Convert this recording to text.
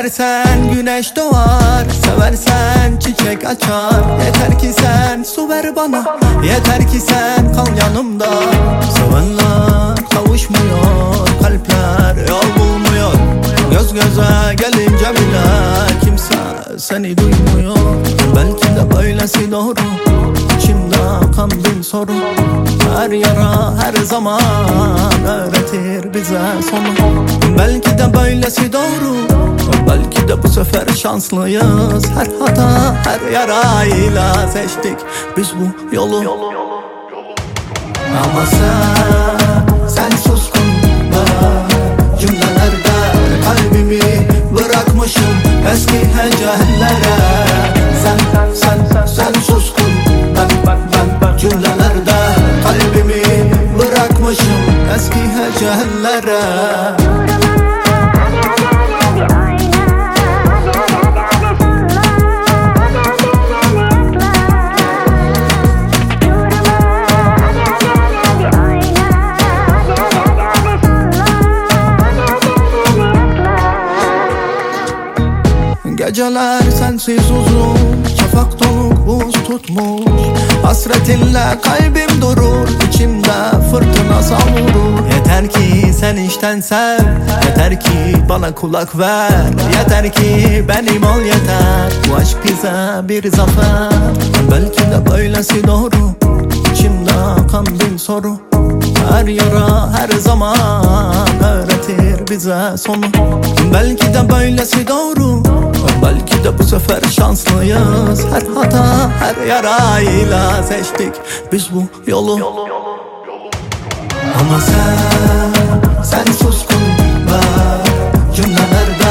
Seversen güneş doğar, seversen çiçek açar. Yeter ki sen su ver bana, yeter ki sen kal yanımda. Sevenler kavuşmuyor, kalpler yol bulmuyor. Göz göze gelince bile kimse seni duymuyor. Belki de böylesi doğru, içimde kan bin soru. Her yara her zaman öğretir bize sonu. Belki de böylesi doğru, belki de bu sefer şanslıyız. Her hata her yarayla seçtik biz bu yolu. Ama sen suskun bak cümlelerde, kalbimi bırakmışım eski hecellere. Sen suskun ben cümlelerde, kalbimi bırakmışım eski hecellere. Geceler sensiz uzun, şafak donuk buz tutmuş. Hasretinle kalbim durur, içimde fırtına savurur. Yeter ki sen içten sev, yeter ki bana kulak ver. Yeter ki benim ol yeter, bu aşk bize bir zafer. Belki de böylesi doğru, içimde kan bin soru. Her yara her zaman öğretir bize sonu. Belki de böylesi doğru, belki de bu sefer şanslıyız. Her hata her yarayla seçtik biz bu yolu. Ama sen suskun bak cümlelerde,